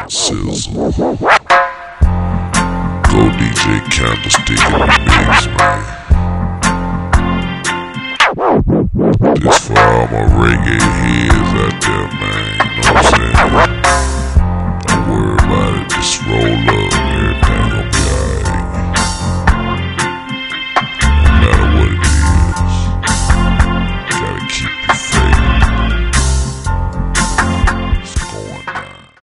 Sizzle. Go DJ Candlestick in the mix, man.